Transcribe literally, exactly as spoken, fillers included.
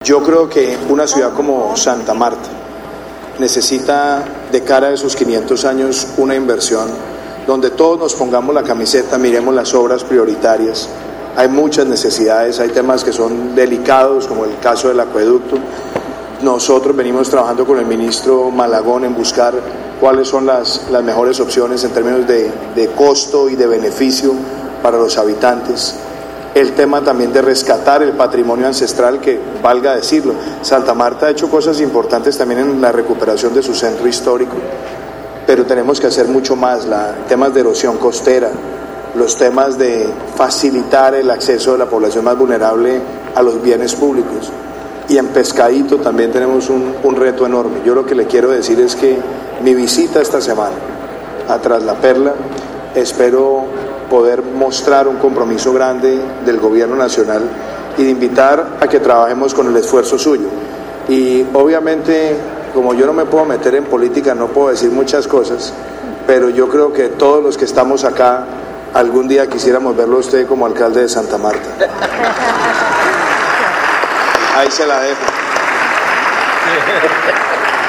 Yo creo que una ciudad como Santa Marta necesita, de cara a esos quinientos años, una inversión donde todos nos pongamos la camiseta, miremos las obras prioritarias. Hay muchas necesidades, hay temas que son delicados, como el caso del acueducto. Nosotros venimos trabajando con el ministro Malagón en buscar cuáles son las, las mejores opciones en términos de, de costo y de beneficio para los habitantes. El tema también de rescatar el patrimonio ancestral, que valga decirlo, Santa Marta ha hecho cosas importantes también en la recuperación de su centro histórico, pero tenemos que hacer mucho más, la, temas de erosión costera, los temas de facilitar el acceso de la población más vulnerable a los bienes públicos. Y en Pescadito también tenemos un, un reto enorme. Yo lo que le quiero decir es que mi visita esta semana a Tras la Perla, espero poder mostrar un compromiso grande del gobierno nacional y de invitar a que trabajemos con el esfuerzo suyo. Y obviamente, como yo no me puedo meter en política, no puedo decir muchas cosas, pero yo creo que todos los que estamos acá, algún día quisiéramos verlo a usted como alcalde de Santa Marta. Ahí se la dejo.